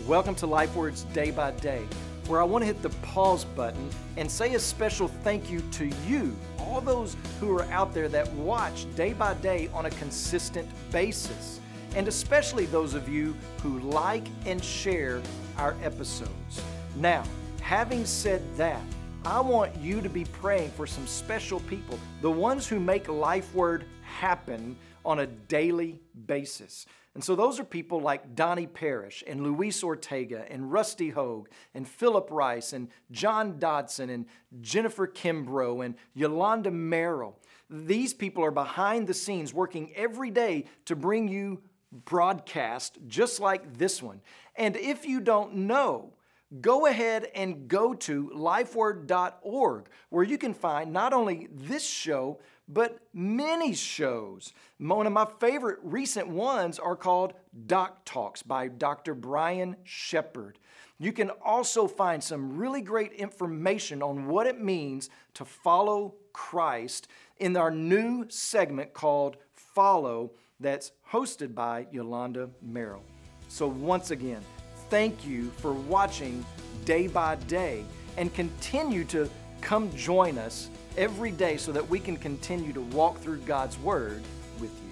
Welcome to LifeWords Day by Day, where I want to hit the pause button and say a special thank you to you, all those who are out there that watch day by day on a consistent basis, and especially those of you who like and share our episodes. Now, having said that, I want you to be praying for some special people, the ones who make LifeWord happen on a daily basis. And so those are people like Donnie Parrish and Luis Ortega and Rusty Hogue and Philip Rice and John Dodson and Jennifer Kimbrough and Yolanda Merrill. These people are behind the scenes working every day to bring you broadcast just like this one. And if you don't know, go ahead and go to lifeword.org, where you can find not only this show, but many shows. One of my favorite recent ones are called Doc Talks by Dr. Brian Shepherd. You can also find some really great information on what it means to follow Christ in our new segment called Follow, that's hosted by Yolanda Merrill. So once again, thank you for watching Day by Day, and continue to come join us every day so that we can continue to walk through God's Word with you.